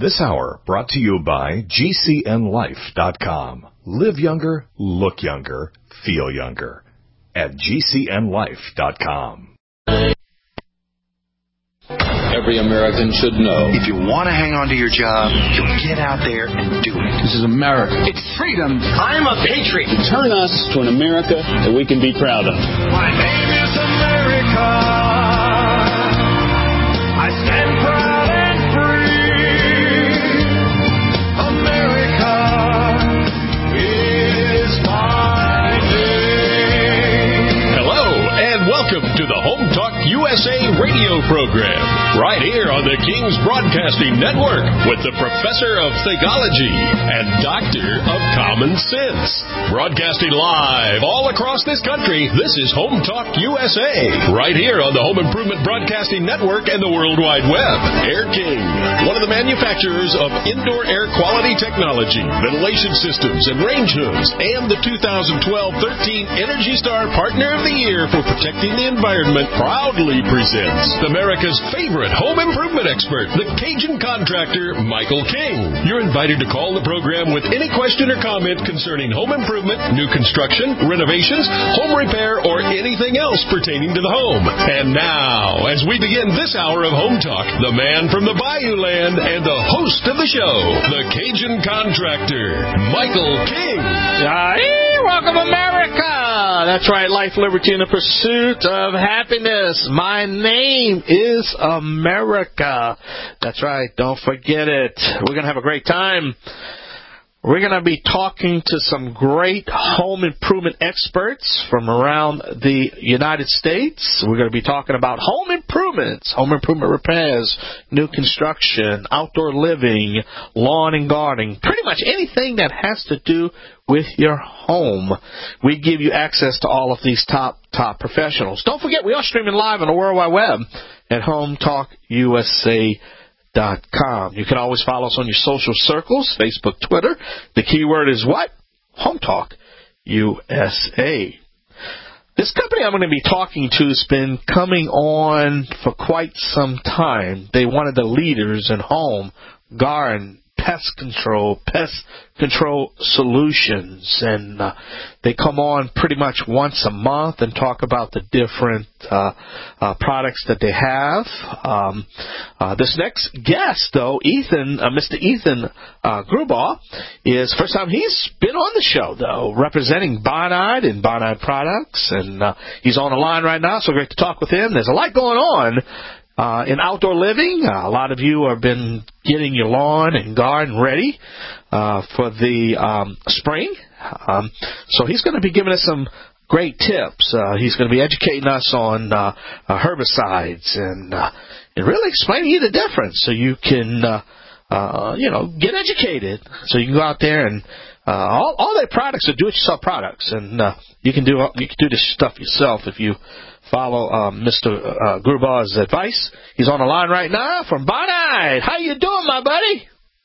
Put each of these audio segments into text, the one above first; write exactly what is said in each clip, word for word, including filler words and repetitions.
This hour brought to you by G C N life dot com. Live younger, look younger, feel younger at G C N life dot com. Every American should know. If you want to hang on to your job, you get out there and do it. This is America. It's freedom. I'm a patriot. Turn us to an America that we can be proud of. My name is America. I stand proud and free. America is my name. Hello, and welcome to the Home Talk U S A radio program, right here on the King's Broadcasting Network with the Professor of Theology and Doctor of Common Sense. Broadcasting live all across this country, this is Home Talk U S A, right here on the Home Improvement Broadcasting Network and the World Wide Web. Air King, one of the manufacturers of indoor air quality technology, ventilation systems, and range hoods, and the two thousand twelve thirteen Energy Star Partner of the Year for protecting the environment, proudly presents America's favorite home improvement expert, the Cajun contractor, Michael King. You're invited to call the program with any question or comment concerning home improvement, new construction, renovations, home repair, or anything else pertaining to the home. And now, as we begin this hour of Home Talk, the man from the Bayou Land and the host of the show, the Cajun contractor, Michael King. Hey, welcome America! That's right, life, liberty, and the pursuit of happiness. My name is America. That's right, don't forget it. We're going to have a great time. We're going to be talking to some great home improvement experts from around the United States. We're going to be talking about home improvements, home improvement repairs, new construction, outdoor living, lawn and gardening, pretty much anything that has to do with your home. We give you access to all of these top, top professionals. Don't forget, we are streaming live on the World Wide Web at Home Talk U S A dot com. You can always follow us on your social circles, Facebook, Twitter. The keyword is what? Home Talk U S A. This company I'm going to be talking to has been coming on for quite some time. They're one of the leaders in home, garden, pest control, pest control solutions, and uh, they come on pretty much once a month and talk about the different uh, uh, products that they have. Um, uh, this next guest, though, Ethan, uh, Mister Ethan uh, Grubaugh, is first time he's been on the show, though, representing Bonide and Bonide Products, and uh, he's on the line right now, so great to talk with him. There's a lot going on Uh, in outdoor living. Uh, a lot of you have been getting your lawn and garden ready uh, for the um, spring. Um, so he's going to be giving us some great tips. Uh, he's going to be educating us on uh, uh, herbicides and, uh, and really explaining you the difference so you can, uh, uh, you know, get educated. So you can go out there and uh, all, all their products are do-it-yourself products, and uh, you can do you can do this stuff yourself if you follow uh, Mister Uh, Grubaugh's advice. He's on the line right now from Bonide. How you doing, my buddy?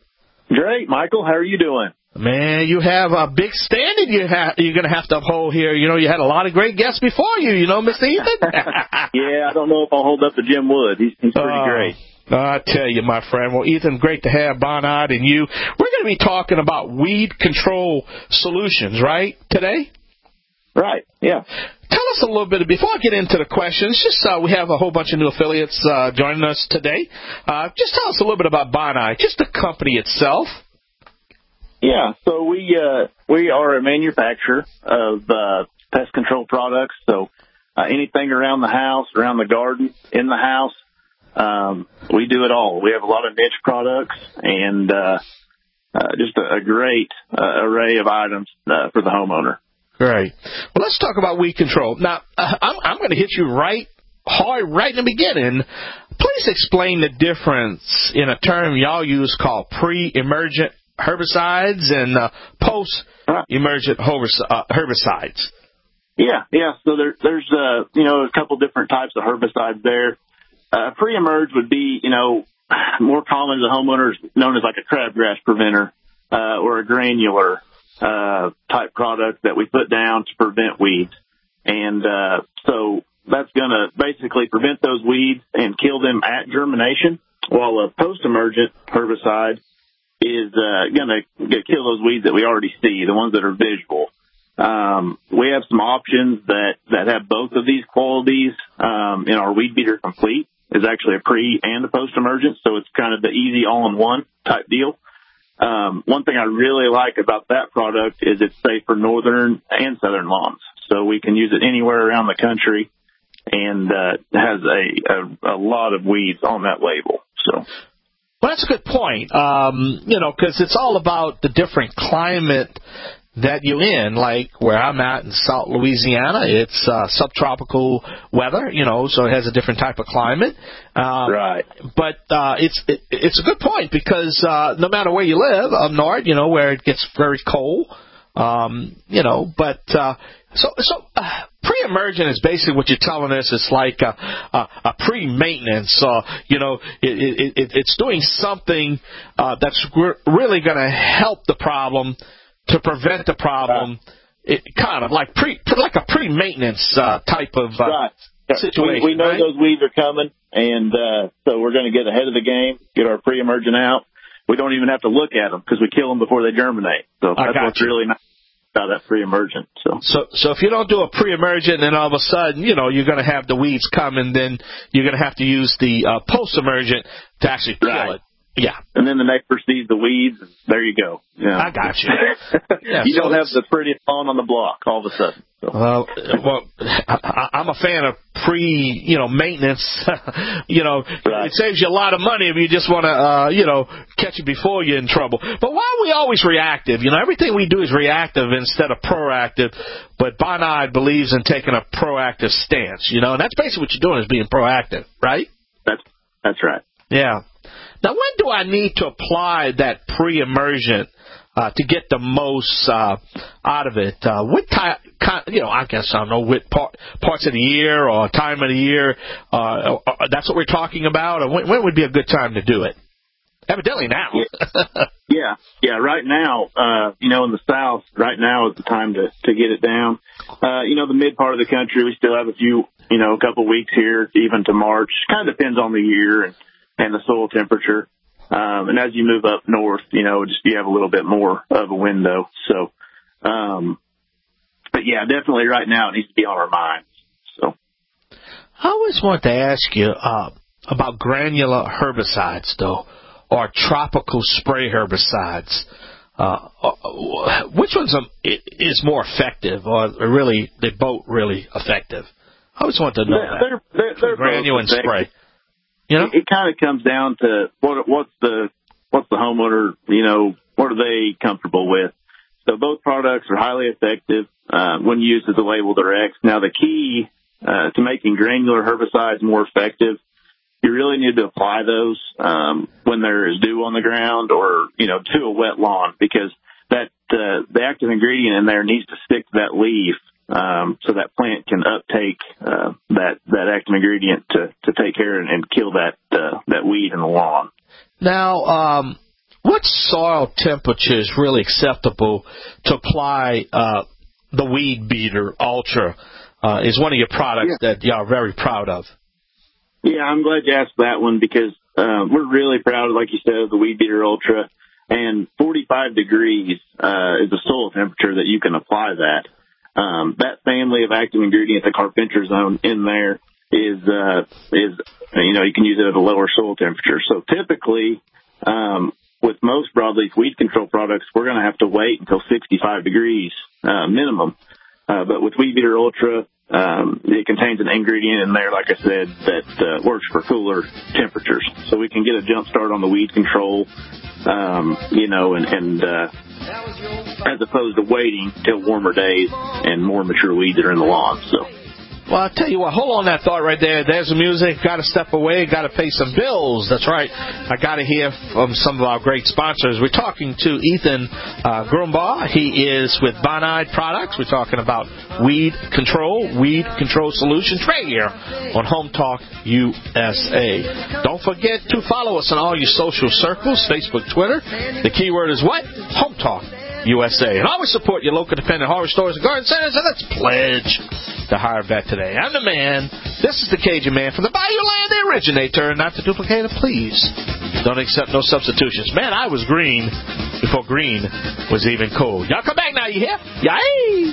Great, Michael. How are you doing? Man, you have a big standard you ha- you're going to have to uphold here. You know, you had a lot of great guests before you, you know, Mister Ethan? Yeah, I don't know if I'll hold up to Jim Wood. He's, he's pretty uh, great. I tell you, my friend. Well, Ethan, great to have Bonide and you. We're going to be talking about weed control solutions, right, today? Right, yeah. Tell us a little bit, before I get into the questions, just uh, we have a whole bunch of new affiliates uh, joining us today. Uh, just tell us a little bit about Bonide, just the company itself. Yeah, so we uh, we are a manufacturer of uh, pest control products, so uh, anything around the house, around the garden, in the house, um, we do it all. We have a lot of niche products and uh, uh, just a, a great uh, array of items uh, for the homeowner. Right. Well, let's talk about weed control. Now, uh, I'm, I'm going to hit you right hard right in the beginning. Please explain the difference in a term y'all use called pre-emergent herbicides and uh, post-emergent herbicides. Yeah, yeah. So there, there's uh, you know a couple different types of herbicides there. Uh, pre-emerge would be you know more common to homeowners, known as like a crabgrass preventer uh, or a granular uh, type product that we put down to prevent weeds. And uh, so that's going to basically prevent those weeds and kill them at germination. while a post-emergent herbicide is uh, going to kill those weeds that we already see, the ones that are visual. Um, we have some options that, that have both of these qualities. Um, in our Weed Beater Complete is actually a pre and a post-emergent, so it's kind of the easy all-in-one type deal. Um, one thing I really like about that product is it's safe for northern and southern lawns, so we can use it anywhere around the country, and uh, has a, a, a lot of weeds on that label. So. Well, that's a good point, um, you know, because it's all about the different climate that you're in. Like where I'm at in South Louisiana, it's uh, subtropical weather, you know, so it has a different type of climate. Um, right. But uh, it's it, it's a good point because uh, no matter where you live, up north, you know, where it gets very cold, um, you know, but uh, so so uh, pre-emergent is basically what you're telling us. It's like a, a, a pre-maintenance. Uh, you know, it, it, it, it's doing something uh, that's re- really going to help the problem. To prevent the problem, it, kind of like pre, like a pre-maintenance uh, type of uh, right. situation. We, we know right? those weeds are coming, and uh, so we're going to get ahead of the game, get our pre-emergent out. We don't even have to look at them because we kill them before they germinate. So I that's what's you. really nice about that pre-emergent. So. so, so if you don't do a pre-emergent, then all of a sudden, you know, you're going to have the weeds coming. Then you're going to have to use the uh, post-emergent to actually kill right. it. Yeah. And then the neighbor sees the weeds, and there you go. Yeah. I got you. Yeah, you so don't have the prettiest lawn on the block all of a sudden. So. Well, well, I, I'm a fan of pre, you know, maintenance. you know, right. It saves you a lot of money if you just want to, uh, you know, catch it before you're in trouble. But why are we always reactive? You know, everything we do is reactive instead of proactive. But Bonide believes in taking a proactive stance. You know, and that's basically what you're doing is being proactive, right? That's that's right. Yeah. Now, when do I need to apply that pre-emergent uh, to get the most uh, out of it? Uh, what time, you know, I guess I don't know, what part, parts of the year or time of the year, uh, that's what we're talking about? Or when, when would be a good time to do it? Evidently now. yeah. yeah, yeah, right now, uh, you know, in the South, right now is the time to, to get it down. Uh, you know, the mid part of the country, we still have a few, you know, a couple weeks here, even to March. Kind of depends on the year and and the soil temperature. Um, and as you move up north, you know, just you have a little bit more of a window. So, um, but yeah, definitely right now it needs to be on our minds. So, I always want to ask you uh, about granular herbicides, though, or tropical spray herbicides. Uh, which one's is more effective, or really they both really effective? I always want to know they're, that. They're, they're granular and spray. You know? It, it kind of comes down to what what's the what's the homeowner, you know, what are they comfortable with. So both products are highly effective uh, when used as a label direct. Now the key uh, to making granular herbicides more effective, you really need to apply those um, when there is dew on the ground or you know to a wet lawn because that uh, the active ingredient in there needs to stick to that leaf. Um, so that plant can uptake uh, that that active ingredient to, to take care and, and kill that uh, that weed in the lawn. Now, um, what soil temperature is really acceptable to apply uh, the Weed Beater Ultra? Uh, is one of your products yeah. that y'all are very proud of. Yeah, I'm glad you asked that one because uh, we're really proud, like you said, of the Weed Beater Ultra. And forty-five degrees uh, is the soil temperature that you can apply that. Um, that family of active ingredients, the carfentrazone in there is, uh, is, you know, you can use it at a lower soil temperature. So typically, um, with most broadleaf weed control products, we're going to have to wait until sixty-five degrees, uh, minimum. Uh, but with Weed Beater Ultra, um, it contains an ingredient in there, like I said, that, uh, works for cooler temperatures. So we can get a jump start on the weed control, um, you know, and, and, uh, as opposed to waiting till warmer days and more mature weeds are in the lawn. So, well, I'll tell you what, hold on that thought right there. There's the music. Got to step away. Got to pay some bills. That's right. I got to hear from some of our great sponsors. We're talking to Ethan uh, Grumbaugh. He is with Bonide Products. We're talking about weed control, weed control solutions right here on Home Talk U S A. Don't forget to follow us on all your social circles, Facebook, Twitter. The keyword is what? Home Talk U S A. And always support your local independent hardware stores and garden centers. And let's pledge to hire a vet today. I'm the man, This is the Cajun Man from the Bayou Land, the originator, and not the duplicator, please. Don't accept no substitutions. Man, I was green before green was even cool. Y'all come back now, you hear? Yay!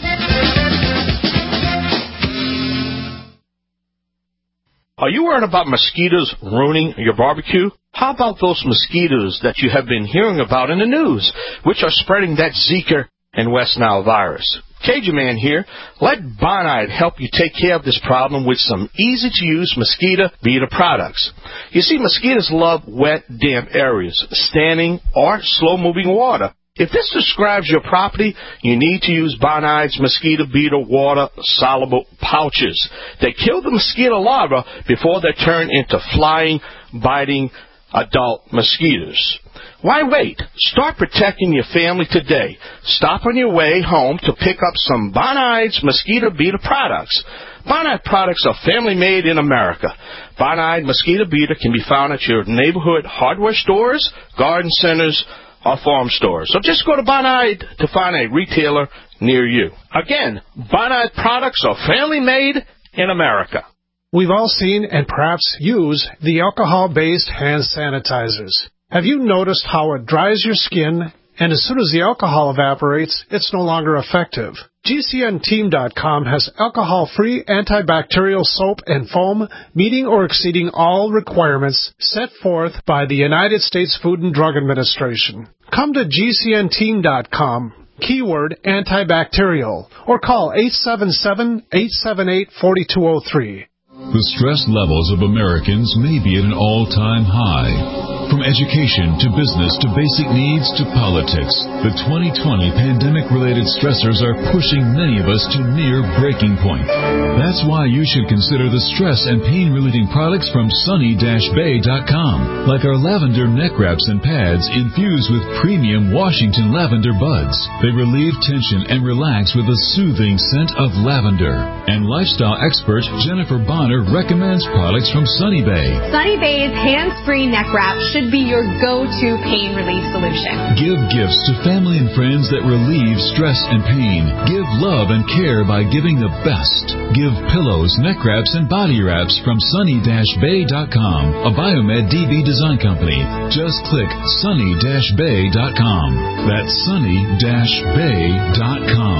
Are you worried about mosquitoes ruining your barbecue? How about those mosquitoes that you have been hearing about in the news, which are spreading that Zika and West Nile virus? Cajun Man here. Let Bonide help you take care of this problem with some easy-to-use mosquito beater products. You see, mosquitoes love wet, damp areas, standing or slow-moving water. If this describes your property, you need to use Bonide's mosquito beater water-soluble pouches. They kill the mosquito larvae before they turn into flying, biting adult mosquitoes. Why wait? Start protecting your family today. Stop on your way home to pick up some Bonide's mosquito beater products. Bonide products are family-made in America. Bonide mosquito beater can be found at your neighborhood hardware stores, garden centers, or farm stores. So just go to Bonide to find a retailer near you. Again, Bonide products are family-made in America. We've all seen and perhaps use the alcohol-based hand sanitizers. Have you noticed how it dries your skin, and as soon as the alcohol evaporates, it's no longer effective? G C N Team dot com has alcohol-free antibacterial soap and foam meeting or exceeding all requirements set forth by the United States Food and Drug Administration. Come to G C N Team dot com, keyword antibacterial, or call eight seven seven, eight seven eight, four two zero three. The stress levels of Americans may be at an all-time high. From education to business to basic needs to politics, the twenty twenty pandemic-related stressors are pushing many of us to near breaking point. That's why you should consider the stress and pain-relieving products from sunny dash bay dot com, like our lavender neck wraps and pads infused with premium Washington lavender buds. They relieve tension and relax with a soothing scent of lavender. And lifestyle expert Jennifer Bonner recommends products from Sunny Bay. Sunny Bay's hands-free neck wrap should be your go-to pain relief solution. Give gifts to family and friends that relieve stress and pain. Give love and care by giving the best. Give pillows, neck wraps, and body wraps from sunny dash bay dot com, a Biomed D B design company. Just click sunny dash bay dot com. That's sunny dash bay dot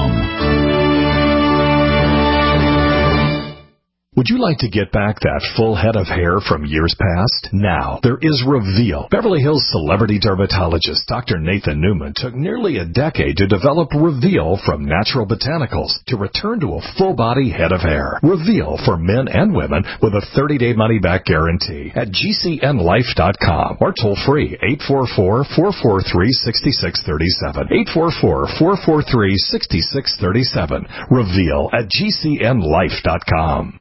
com. Would you like to get back that full head of hair from years past? Now, there is Reveal. Beverly Hills celebrity dermatologist Doctor Nathan Newman took nearly a decade to develop Reveal from natural botanicals to return to a full-body head of hair. Reveal for men and women with a thirty-day money-back guarantee at G C N life dot com or toll-free eight four four, four four three, six six three seven. eight four four, four four three, six six three seven. Reveal at G C N life dot com.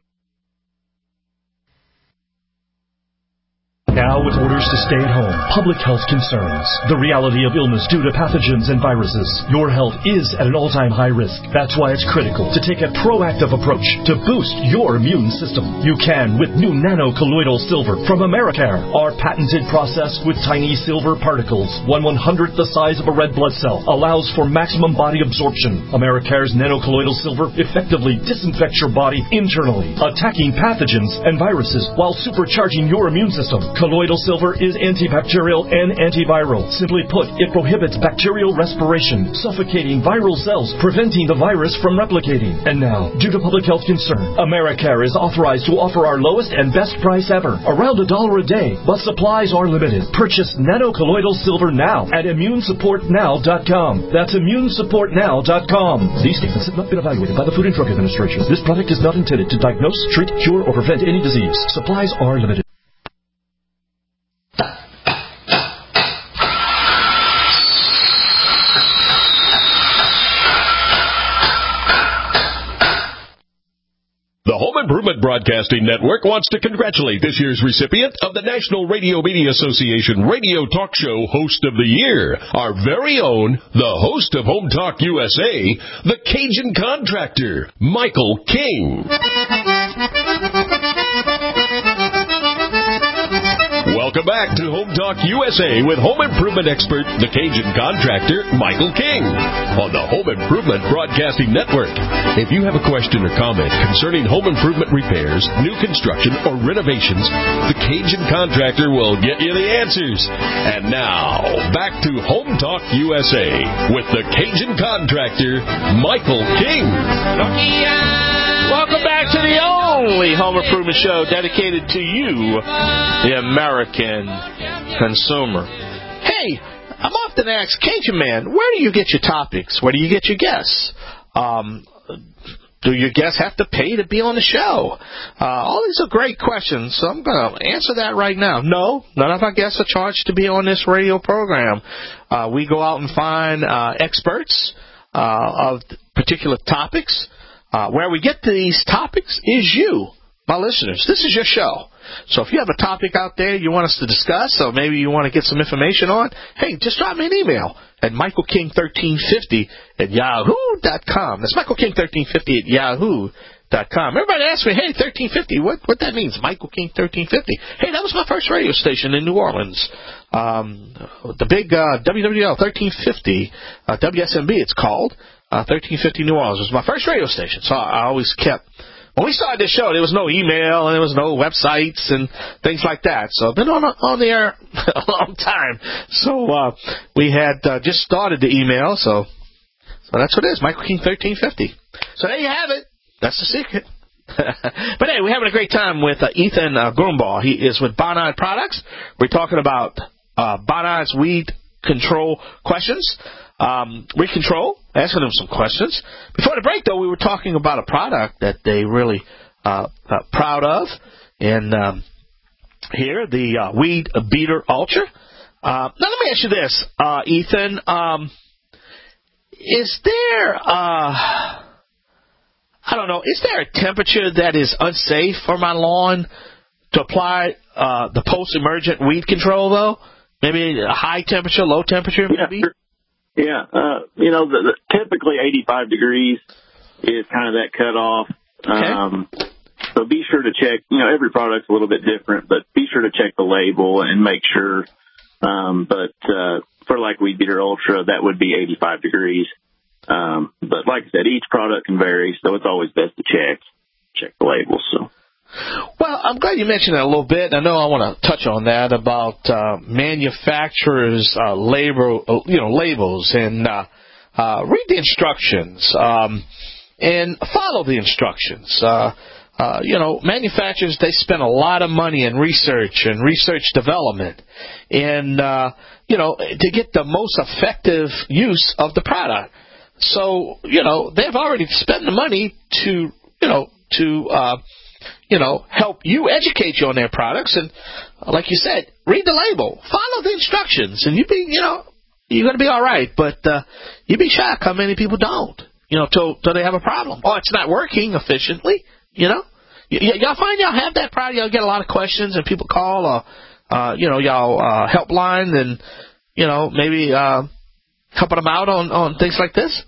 Now with orders to stay at home, public health concerns, the reality of illness due to pathogens and viruses, your health is at an all-time high risk. That's why it's critical to take a proactive approach to boost your immune system. You can with new nano-colloidal silver from Americare. Our patented process with tiny silver particles, one one-hundredth the size of a red blood cell, allows for maximum body absorption. Americare's nano-colloidal silver effectively disinfects your body internally, attacking pathogens and viruses while supercharging your immune system. Colloidal silver is antibacterial and antiviral. Simply put, it prohibits bacterial respiration, suffocating viral cells, preventing the virus from replicating. And now, due to public health concern, Americare is authorized to offer our lowest and best price ever, around a dollar a day, but supplies are limited. Purchase nano-colloidal silver now at immune support now dot com. That's immune support now dot com. These statements have not been evaluated by the Food and Drug Administration. This product is not intended to diagnose, treat, cure, or prevent any disease. Supplies are limited. The Home Improvement Broadcasting Network wants to congratulate this year's recipient of the National Radio Media Association Radio Talk Show Host of the Year, our very own, the host of Home Talk U S A, the Cajun Contractor, Michael King. Welcome back to Home Talk U S A with home improvement expert, the Cajun contractor, Michael King, on the Home Improvement Broadcasting Network. If you have a question or comment concerning home improvement repairs, new construction, or renovations, the Cajun contractor will get you the answers. And now, back to Home Talk U S A with the Cajun contractor, Michael King. Welcome back to the only home improvement show dedicated to you, the American consumer. Hey, I'm often asked, Cajun Man, where do you get your topics? Where do you get your guests? Um, do your guests have to pay to be on the show? Uh, all these are great questions, so I'm going to answer that right now. No, none of our guests are charged to be on this radio program. Uh, we go out and find uh, experts uh, of particular topics. Uh, where we get these topics is you, my listeners. This is your show. So if you have a topic out there you want us to discuss, or maybe you want to get some information on, hey, just drop me an email at michael king thirteen fifty at yahoo dot com. That's michael king thirteen fifty at yahoo dot com. Everybody asks me, hey, thirteen fifty, what what that means, Michael King thirteen fifty. Hey, that was my first radio station in New Orleans. Um, the big uh, W W L thirteen fifty, uh, W S M B it's called. Uh, thirteen fifty New Orleans was my first radio station, so I, I always kept. When we started this show, there was no email and there was no websites and things like that. So I've been on on the air a long time. So uh, we had uh, just started the email, so so that's what it is, Michael King thirteen fifty. So there you have it. That's the secret. But hey, we're having a great time with uh, Ethan uh, Grunbaugh. He is with Bonide Products. We're talking about uh, Bonide's weed control questions. Um, weed control, asking them some questions. Before the break, though, we were talking about a product that they really uh, uh proud of. And um, here, the uh, Weed Beater Ultra. Uh, now, let me ask you this, uh, Ethan. Um, is there, uh, I don't know, is there a temperature that is unsafe for my lawn to apply uh, the post-emergent weed control, though? Maybe a high temperature, low temperature, maybe? Yeah, yeah. Uh, you know, the, the, typically eighty-five degrees is kind of that cutoff. Okay. Um, so be sure to check, you know, every product's a little bit different, but be sure to check the label and make sure. Um, but uh, for like Weed Beater Ultra, that would be eighty-five degrees. Um, but like I said, each product can vary, so it's always best to check check the label. So. Well, I'm glad you mentioned that a little bit. I know I want to touch on that about uh, manufacturers' uh, label, uh, you know, labels, and uh, uh, read the instructions um, and follow the instructions. Uh, uh, you know, manufacturers, they spend a lot of money in research and research development, and uh, you know, to get the most effective use of the product. So, you know, they've already spent the money to, you know, to uh, you know, help you educate you on their products. And like you said, read the label, follow the instructions, and you be, you know, you're going to be all right. But uh, you'd be shocked how many people don't, you know, till, till they have a problem. Oh, it's not working efficiently, you know. Y- y- y'all find y'all have that problem. Y'all get a lot of questions, and people call, uh, uh, you know, y'all uh, helpline, and, you know, maybe uh, helping them out on, on things like this.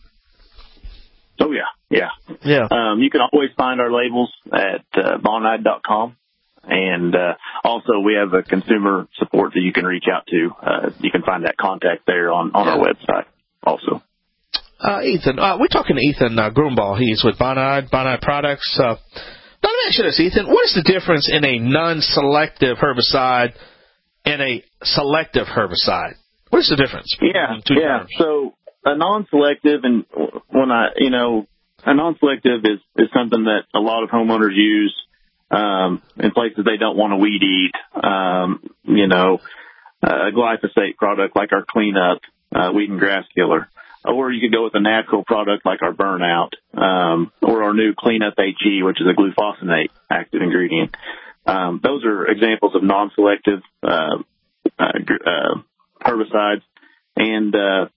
Oh, yeah. Yeah. Yeah. Um, you can always find our labels at uh, bonide dot com. And uh, also we have a consumer support that you can reach out to. Uh, you can find that contact there on, on yeah. our website also. Uh, Ethan, uh, we're talking to Ethan uh, Grunbaugh. He's with Bonide, Bonide Products. Uh, now, let me ask you this, Ethan. What is the difference in a non-selective herbicide and a selective herbicide? What is the difference? Yeah, two yeah. terms? So a non-selective, and when I, you know, a non-selective is, is something that a lot of homeowners use um, in places they don't want to weed eat. Um, you know, a glyphosate product like our Cleanup, uh, weed and grass killer. Or you could go with a natural product like our Burnout, um, or our new Cleanup H E, which is a glufosinate active ingredient. Um, those are examples of non-selective uh, uh, uh, herbicides. And uh,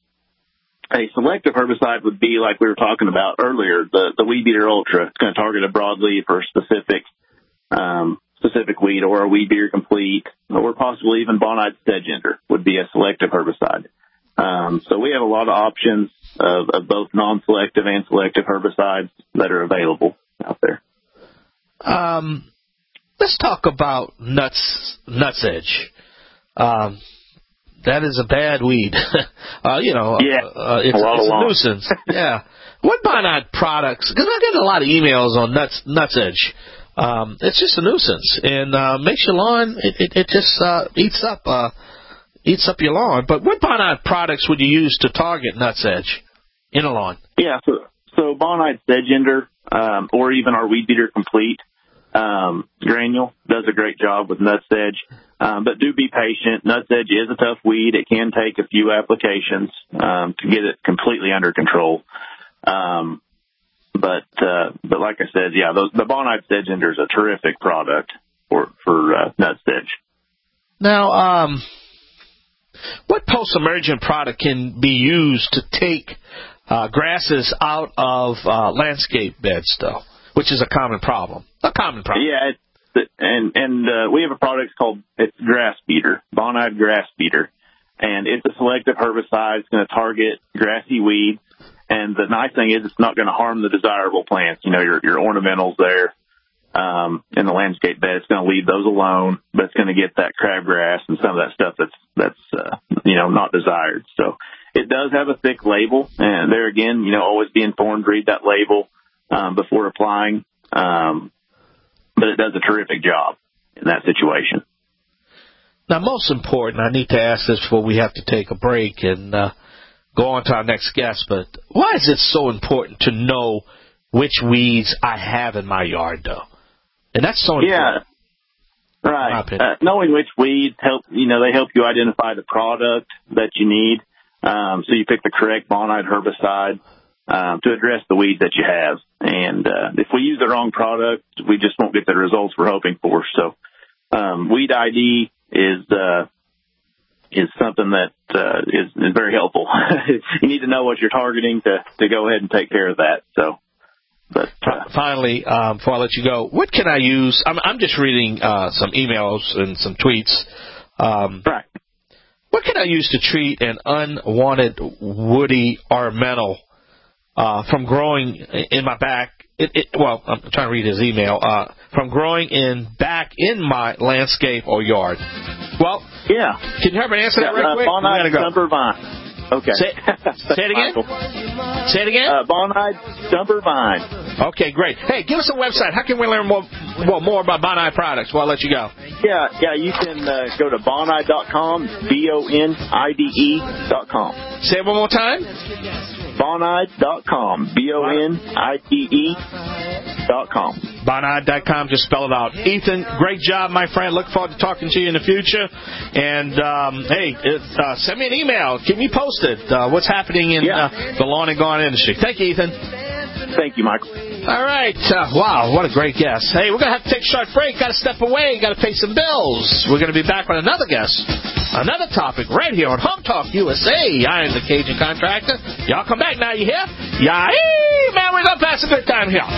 a selective herbicide would be like we were talking about earlier, the, the Weed Beater Ultra. It's going to target a broadleaf or a specific um, specific weed, or a Weed Beater Complete, or possibly even Bonide Sedgender would be a selective herbicide. Um, so we have a lot of options of, of both non-selective and selective herbicides that are available out there. Um, let's talk about nuts, nuts edge. um, that is a bad weed. uh, you know, yeah, uh, it's, a, it's a nuisance. Yeah. What Bonide products? Because I get a lot of emails on Nuts Nuts Edge. Um, it's just a nuisance and uh, makes your lawn. It, it, it just uh, eats up uh, eats up your lawn. But what Bonide products would you use to target Nuts Edge in a lawn? Yeah, so so Bonide Sedge Ender, um, or even our Weed Beater Complete um, granule does a great job with Nuts Edge. Um, but do be patient. Nuts Edge is a tough weed. It can take a few applications um, to get it completely under control. Um, but, uh, but like I said, yeah, the, the Bonide Sedge Ender is a terrific product for, for, uh, Nuts Edge. Now, um, what post-emergent product can be used to take, uh, grasses out of, uh, landscape beds though, which is a common problem? A common problem. Yeah. It's, and, and, uh, we have a product called, it's Grass Beater, Bonide Grass Beater. And it's a selective herbicide. It's going to target grassy weeds. And the nice thing is it's not going to harm the desirable plants, you know, your, your ornamentals there, um, in the landscape bed. It's going to leave those alone, but it's going to get that crabgrass and some of that stuff that's, that's, uh, you know, not desired. So it does have a thick label, and there again, you know, always be informed, read that label, um, before applying. Um, but it does a terrific job in that situation. Now, most important, I need to ask this before we have to take a break and, uh, go on to our next guest, but why is it so important to know which weeds I have in my yard, though? And that's so important. Yeah, right. Uh, knowing which weeds help, you know, they help you identify the product that you need. Um, so you pick the correct Bonide herbicide um, to address the weeds that you have. And uh, if we use the wrong product, we just won't get the results we're hoping for. So um, Weed I D is uh, is something that uh, is, is very helpful. You need to know what you're targeting to, to go ahead and take care of that. So, but uh, finally, um, before I let you go, what can I use? I'm, I'm just reading uh, some emails and some tweets. Um, right. What can I use to treat an unwanted woody ornamental uh, from growing in my back? It, it, well, I'm trying to read his email. Uh, from growing in back in my landscape or yard. Well, yeah. Can you help me answer that yeah, right uh, quick? Bonide Stumper Vine. Okay. Say, say it again. Say it again. Uh, Bonide Stumper Vine. Okay, great. Hey, give us a website. How can we learn more well, more about Bonide products? Well, I'll let you go. Yeah, yeah. You can uh, go to bonide dot com, B O N I D E dot com. Say it one more time. bonide dot com, B O N I D E dot com. bonide dot com, just spell it out. Ethan, great job, my friend. Look forward to talking to you in the future. And, um, hey, it, uh, send me an email. Keep me posted uh, what's happening in yeah. uh, the lawn and garden industry. Thank you, Ethan. Thank you, Michael. All right. Uh, wow, what a great guest. Hey, we're going to have to take a short break. Got to step away. Got to pay some bills. We're going to be back with another guest, another topic right here on Home Talk U S A. I am the Cajun Contractor. Y'all come back now, you hear? Yeah, man, we're going to pass a good time here.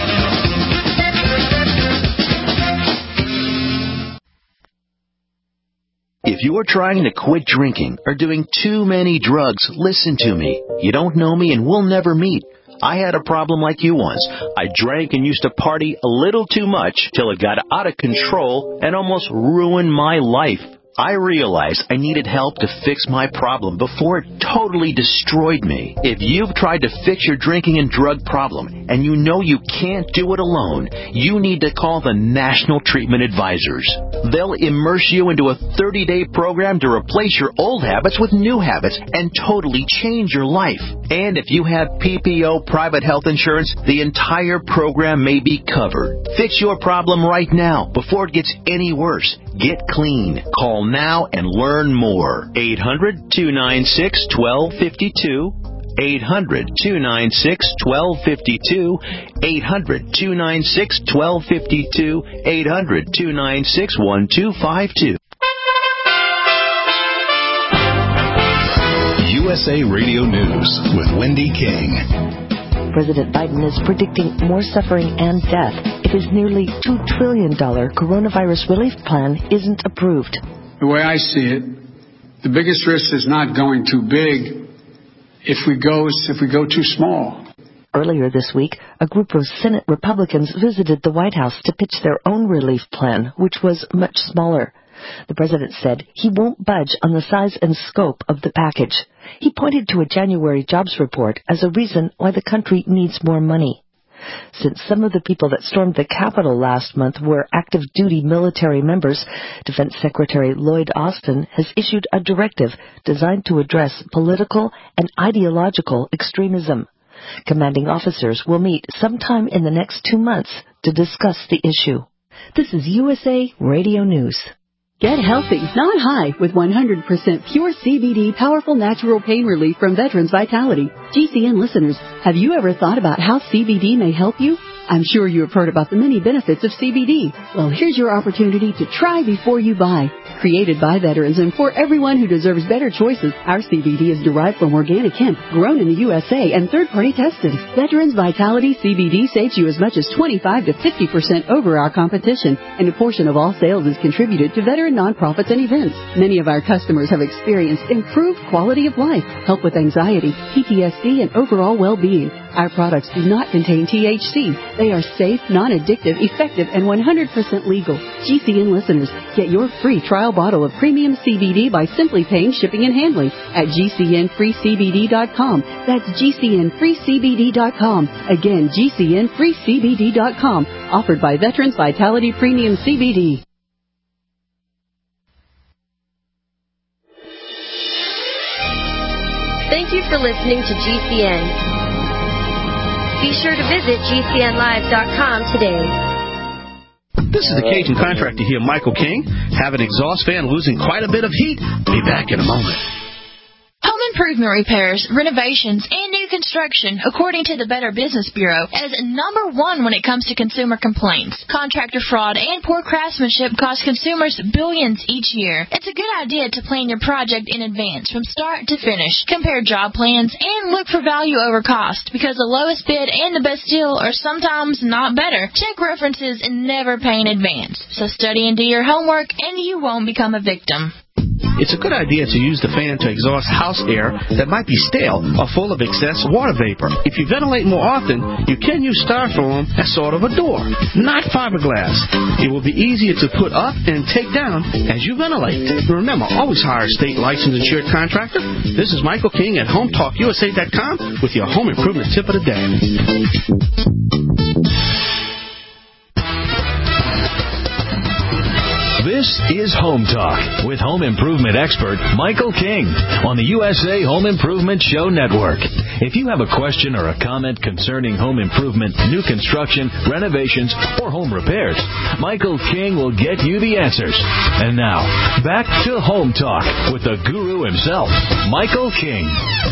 If you're trying to quit drinking or doing too many drugs, listen to me. You don't know me and we'll never meet. I had a problem like you once. I drank and used to party a little too much till it got out of control and almost ruined my life. I realized I needed help to fix my problem before it totally destroyed me. If you've tried to fix your drinking and drug problem and you know you can't do it alone, you need to call the National Treatment Advisors. They'll immerse you into a thirty-day program to replace your old habits with new habits and totally change your life. And if you have P P O private health insurance, the entire program may be covered. Fix your problem right now before it gets any worse. Get clean. Call now and learn more. eight hundred, two nine six, one two five two. eight hundred, two nine six, one two five two. eight hundred, two nine six, one two five two. eight hundred, two nine six, one two five two. U S A Radio News with Wendy King. President Biden is predicting more suffering and death if his nearly two trillion dollars coronavirus relief plan isn't approved. The way I see it, the biggest risk is not going too big if we go, if we go too small. Earlier this week, a group of Senate Republicans visited the White House to pitch their own relief plan, which was much smaller. The president said he won't budge on the size and scope of the package. He pointed to a January jobs report as a reason why the country needs more money. Since some of the people that stormed the Capitol last month were active-duty military members, Defense Secretary Lloyd Austin has issued a directive designed to address political and ideological extremism. Commanding officers will meet sometime in the next two months to discuss the issue. This is U S A Radio News. Get healthy, not high, with one hundred percent pure C B D powerful natural pain relief from Veterans Vitality. G C N listeners, have you ever thought about how C B D may help you? I'm sure you have heard about the many benefits of C B D. Well, here's your opportunity to try before you buy. Created by veterans and for everyone who deserves better choices, our C B D is derived from organic hemp, grown in the U S A and third-party tested. Veterans Vitality C B D saves you as much as twenty-five to fifty percent over our competition, and a portion of all sales is contributed to veteran nonprofits and events. Many of our customers have experienced improved quality of life, help with anxiety, P T S D, and overall well-being. Our products do not contain T H C. They are safe, non-addictive, effective, and one hundred percent legal. G C N listeners, get your free trial bottle of premium C B D by simply paying shipping and handling at G C N free C B D dot com. That's G C N free C B D dot com. Again, G C N free C B D dot com. Offered by Veterans Vitality Premium C B D. Thank you for listening to G C N. Be sure to visit G C N live dot com today. This is the Cajun contractor here, Michael King. Have an exhaust fan losing quite a bit of heat? Be back in a moment. Home improvement repairs, renovations, and new construction, according to the Better Business Bureau, is number one when it comes to consumer complaints. Contractor fraud and poor craftsmanship cost consumers billions each year. It's a good idea to plan your project in advance from start to finish. Compare job plans and look for value over cost, because the lowest bid and the best deal are sometimes not better. Check references and never pay in advance. So study and do your homework, and you won't become a victim. It's a good idea to use the fan to exhaust house air that might be stale or full of excess water vapor. If you ventilate more often, you can use styrofoam as sort of a door, not fiberglass. It will be easier to put up and take down as you ventilate. Remember, always hire a state licensed insured contractor. This is Michael King at Home Talk U S A dot com with your home improvement tip of the day. This is Home Talk with home improvement expert Michael King on the U S A Home Improvement Show Network. If you have a question or a comment concerning home improvement, new construction, renovations, or home repairs, Michael King will get you the answers. And now, back to Home Talk with the guru himself, Michael King.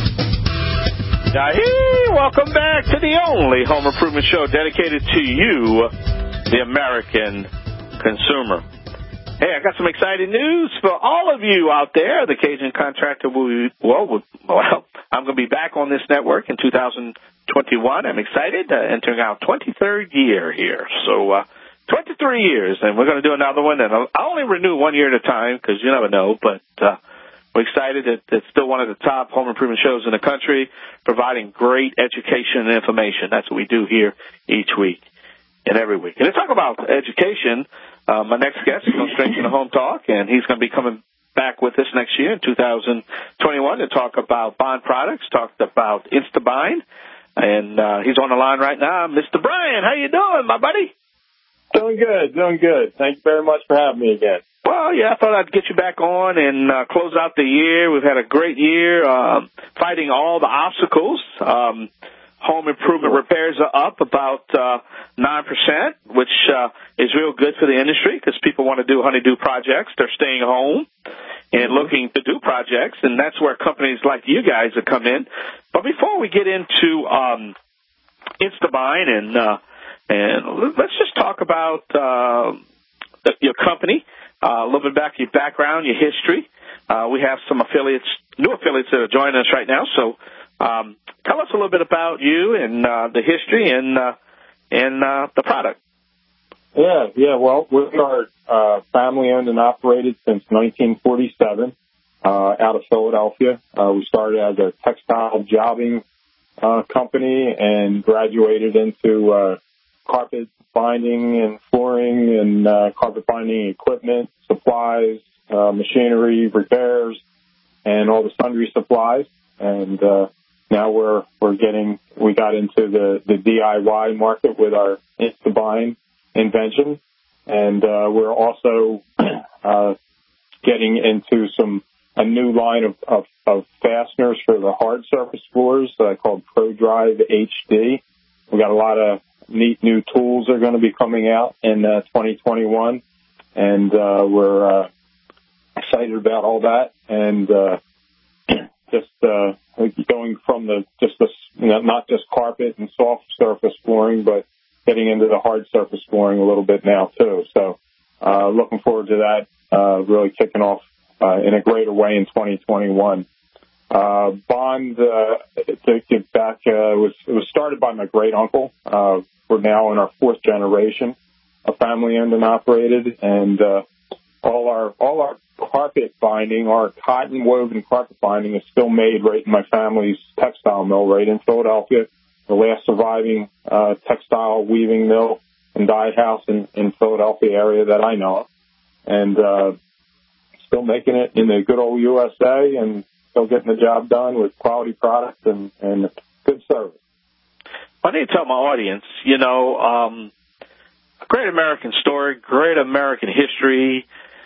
Hey, welcome back to the only home improvement show dedicated to you, the American consumer. Hey, I got some exciting news for all of you out there. The Cajun Contractor will be, well, well, I'm going to be back on this network in two thousand twenty-one. I'm excited, uh, entering our twenty-third year here. So, uh, twenty-three years, and we're going to do another one. And I'll, I'll only renew one year at a time because you never know, but uh, we're excited that it's still one of the top home improvement shows in the country, providing great education and information. That's what we do here each week and every week. And to talk about education, Uh, my next guest is going straight to the Home Talk, and he's going to be coming back with us next year in two thousand twenty-one to talk about bond products, talk about InstaBind, and uh, he's on the line right now. Mister Brian, how you doing, my buddy? Doing good, doing good. Thanks very much for having me again. Well, yeah, I thought I'd get you back on and uh, close out the year. We've had a great year um, fighting all the obstacles. Um Home improvement repairs are up about uh, nine percent, which uh, is real good for the industry because people want to do honeydew projects. They're staying home and looking to do projects, and that's where companies like you guys have come in. But before we get into um, InstaBind, and, uh, and let's just talk about uh, your company, uh, a little bit about your background, your history. Uh, we have some affiliates, new affiliates that are joining us right now, so um, tell us a little bit about you and uh, the history and uh, and uh, the product. Yeah, yeah. Well, we are uh, family-owned and operated since nineteen forty-seven uh, out of Philadelphia. Uh, we started as a textile jobbing uh, company and graduated into uh, carpet binding and flooring and uh, carpet binding equipment, supplies, uh, machinery, repairs, and all the sundry supplies. And uh, now we're we're getting we got into the, the D I Y market with our InstaBind invention, and uh, we're also uh, getting into some a new line of, of, of fasteners for the hard surface floors uh, called ProDrive H D. We got a lot of neat new tools that are going to be coming out in uh, twenty twenty-one, and uh, we're uh, excited about all that. And uh, just uh, going from the just the you know, not just carpet and soft surface flooring, but getting into the hard surface flooring a little bit now too. So uh, looking forward to that. Uh, really kicking off uh, in a greater way in twenty twenty-one. Uh, Bond, uh, to get back, uh, was, it was started by my great uncle. Uh, we're now in our fourth generation, a family owned and operated, and, uh, all our, all our carpet binding, our cotton woven carpet binding is still made right in my family's textile mill right in Philadelphia, the last surviving, uh, textile weaving mill and dye house in, in Philadelphia area that I know of. And, uh, still making it in the good old U S A and still getting the job done with quality products and, and good service. I need to tell my audience, you know, um, a great American story, great American history.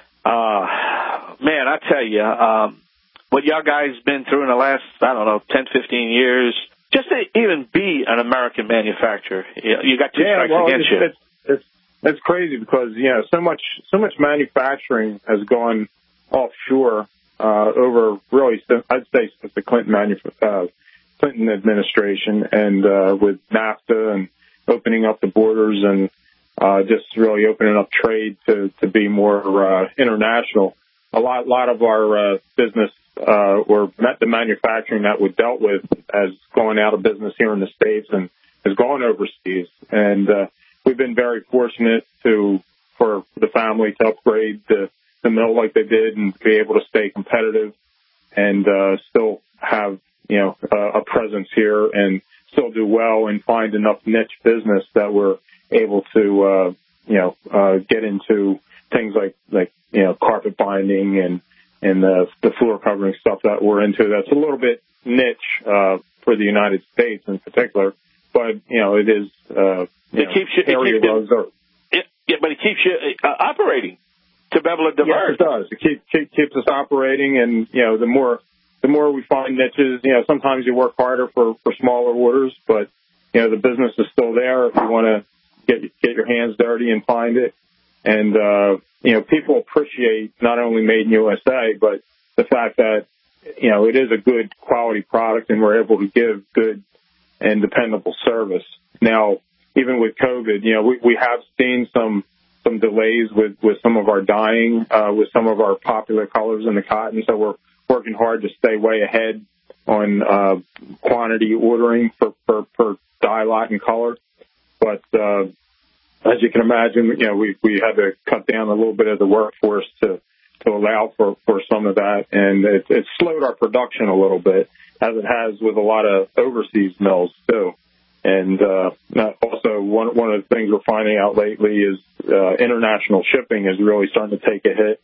Uh, man, I tell you, um, what y'all guys been through in the last, I don't know, ten, fifteen years, just to even be an American manufacturer. You, you got two yeah, strikes well, against it's, you. It's, it's, it's crazy because, you know, so much, so much manufacturing has gone offshore, uh, over really, I'd say since the Clinton manuf- uh, Clinton administration and, uh, with NAFTA and opening up the borders and, uh, just really opening up trade to, to be more, uh, international. A lot, lot of our, uh, business, uh, or the manufacturing that we dealt with has gone out of business here in the States and has gone overseas. And, uh, we've been very fortunate to, for the family to upgrade the, the mill like they did and be able to stay competitive and, uh, still have, you know, uh, a presence here and still do well and find enough niche business that we're able to, uh, you know, uh, get into things like, like, you know, carpet binding and, and the, the floor covering stuff that we're into. That's a little bit niche, uh, for the United States in particular, but, you know, it is, uh, you it know, keeps you, area it keeps rugs are. It, yeah, but it keeps you uh, operating to be able to divert. Yes, it does. It keep, keep, keeps us operating, and, you know, the more, the more we find niches, you know, sometimes you work harder for, for smaller orders, but, you know, the business is still there if you want to get, get your hands dirty and find it. And, uh, you know, people appreciate not only made in U S A, but the fact that, you know, it is a good quality product and we're able to give good and dependable service. Now, even with COVID, you know, we, we have seen some, some delays with, with some of our dyeing, uh, with some of our popular colors in the cotton. So we're working hard to stay way ahead on, uh, quantity ordering for, for, for dye lot and color. But, uh, as you can imagine, you know, we, we had to cut down a little bit of the workforce to, to allow for, for some of that. And it, it slowed our production a little bit, as it has with a lot of overseas mills too. And, uh, also one, one of the things we're finding out lately is, uh, international shipping is really starting to take a hit.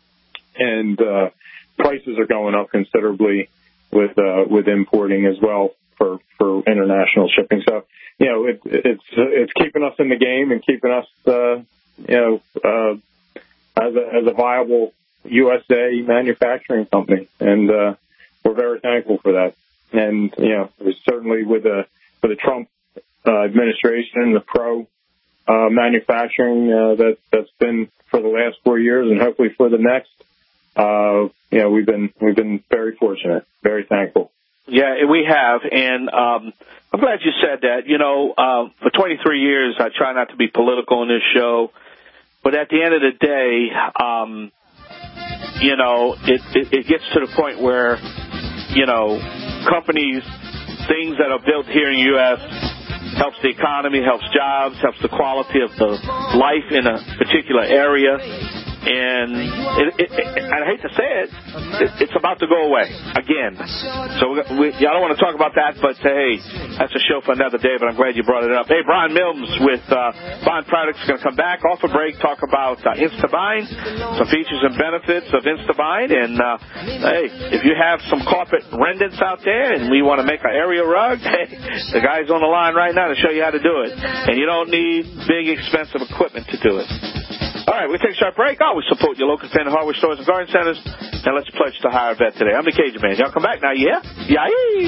And, uh, prices are going up considerably with, uh, with importing as well for, for international shipping. So, you know, it, it's, it's keeping us in the game and keeping us, uh, you know, uh, as a, as a viable U S A manufacturing company. And, uh, we're very thankful for that. And, you know, certainly with the, with the Trump, uh, administration, the pro, uh, manufacturing, uh, that, that's been for the last four years and hopefully for the next, uh, you know, we've been, we've been very fortunate, very thankful. Yeah, we have, and um, I'm glad you said that. You know, uh, for twenty-three years, I try not to be political on this show, but at the end of the day, um, you know, it, it, it gets to the point where, you know, companies, things that are built here in the U S helps the economy, helps jobs, helps the quality of the life in a particular area. and it, it, it, I hate to say it, it, it's about to go away again. So we, we, yeah, I don't want to talk about that, but uh, hey, that's a show for another day, but I'm glad you brought it up. Hey, Brian Mills with uh, Bond Products is going to come back off a break, talk about uh, Instabind, some features and benefits of Instabind, and uh, hey, if you have some carpet rendants out there and we want to make an area rug, hey, the guy's on the line right now to show you how to do it. And you don't need big, expensive equipment to do it. All right, we take a short break. Always support your local independent hardware stores and garden centers. And let's pledge to hire a vet today. I'm the Cajun Man. Y'all come back now, yeah? Yeah.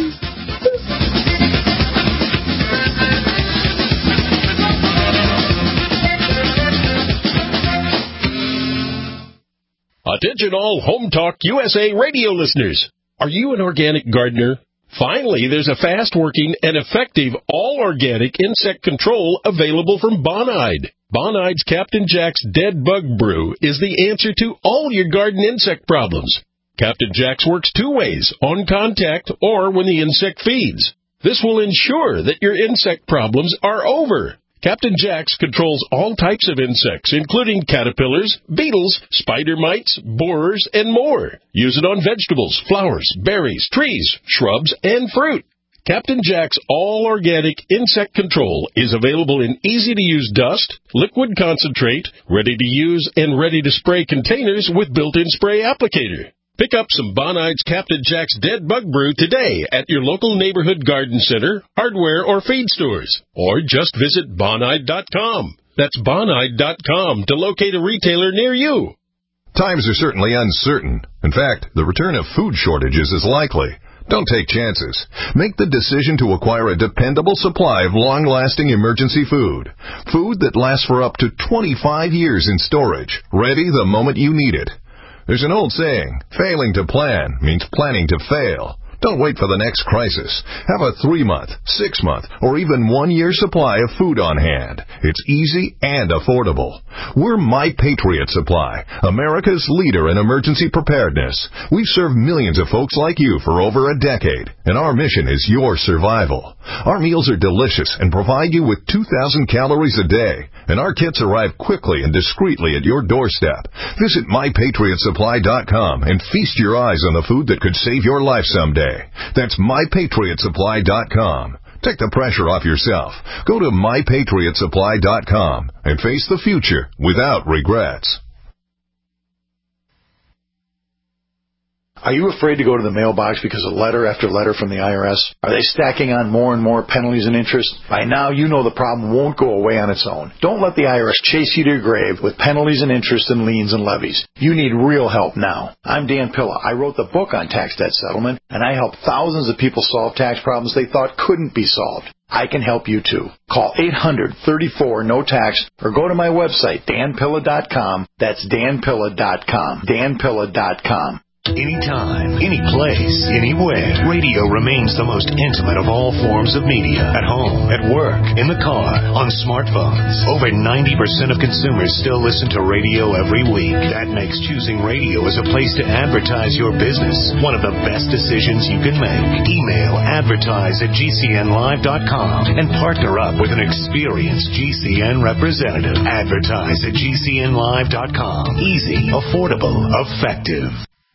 Attention all Home Talk U S A radio listeners. Are you an organic gardener? Finally, there's a fast-working and effective all-organic insect control available from Bonide. Bonide's Captain Jack's Dead Bug Brew is the answer to all your garden insect problems. Captain Jack's works two ways, on contact or when the insect feeds. This will ensure that your insect problems are over. Captain Jack's controls all types of insects, including caterpillars, beetles, spider mites, borers, and more. Use it on vegetables, flowers, berries, trees, shrubs, and fruit. Captain Jack's all-organic insect control is available in easy-to-use dust, liquid concentrate, ready-to-use and ready-to-spray containers with built-in spray applicator. Pick up some Bonide's Captain Jack's Dead Bug Brew today at your local neighborhood garden center, hardware, or feed stores. Or just visit bonide dot com. That's bonide dot com to locate a retailer near you. Times are certainly uncertain. In fact, the return of food shortages is likely. Don't take chances. Make the decision to acquire a dependable supply of long-lasting emergency food. Food that lasts for up to twenty-five years in storage, ready the moment you need it. There's an old saying, failing to plan means planning to fail. Don't wait for the next crisis. Have a three-month, six-month, or even one-year supply of food on hand. It's easy and affordable. We're My Patriot Supply, America's leader in emergency preparedness. We've served millions of folks like you for over a decade, and our mission is your survival. Our meals are delicious and provide you with two thousand calories a day, and our kits arrive quickly and discreetly at your doorstep. Visit my patriot supply dot com and feast your eyes on the food that could save your life someday. That's my patriot supply dot com. Take the pressure off yourself. Go to my patriot supply dot com and face the future without regrets. Are you afraid to go to the mailbox because of letter after letter from the I R S? Are they stacking on more and more penalties and interest? By now, you know the problem won't go away on its own. Don't let the I R S chase you to your grave with penalties and interest and liens and levies. You need real help now. I'm Dan Pilla. I wrote the book on tax debt settlement, and I helped thousands of people solve tax problems they thought couldn't be solved. I can help you too. Call eight hundred, thirty-four, no tax or go to my website, dan pilla dot com. That's dan pilla dot com. dan pilla dot com. Anytime, any place, anywhere. Radio remains the most intimate of all forms of media. At home, at work, in the car, on smartphones. Over ninety percent of consumers still listen to radio every week. That makes choosing radio as a place to advertise your business one of the best decisions you can make. Email advertise at g c n live dot com and partner up with an experienced G C N representative. Advertise at g c n live dot com. Easy, affordable, effective.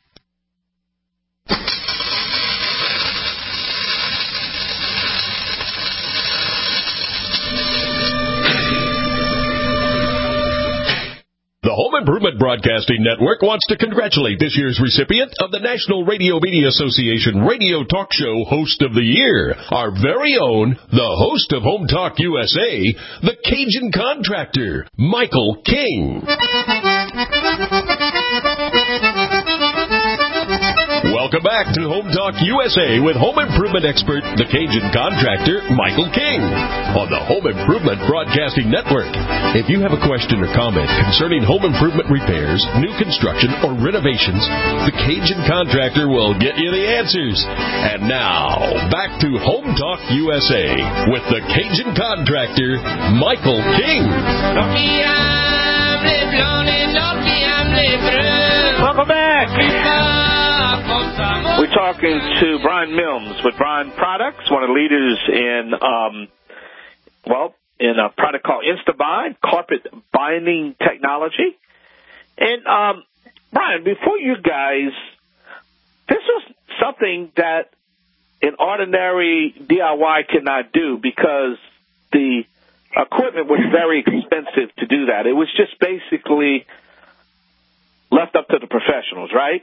The Home Improvement Broadcasting Network wants to congratulate this year's recipient of the National Radio Media Association Radio Talk Show Host of the Year, our very own, the host of Home Talk U S A, the Cajun Contractor, Michael King. Welcome back to Home Talk U S A with home improvement expert, the Cajun Contractor, Michael King, on the Home Improvement Broadcasting Network. If you have a question or comment concerning home improvement repairs, new construction, or renovations, the Cajun Contractor will get you the answers. And now, back to Home Talk U S A with the Cajun Contractor, Michael King. Welcome back. We're talking to Brian Mills with Brian Products, one of the leaders in, um, well, in a product called Instabind, carpet binding technology. And, um, Brian, before you guys, this was something that an ordinary D I Y could not do because the equipment was very expensive to do that. It was just basically left up to the professionals, right?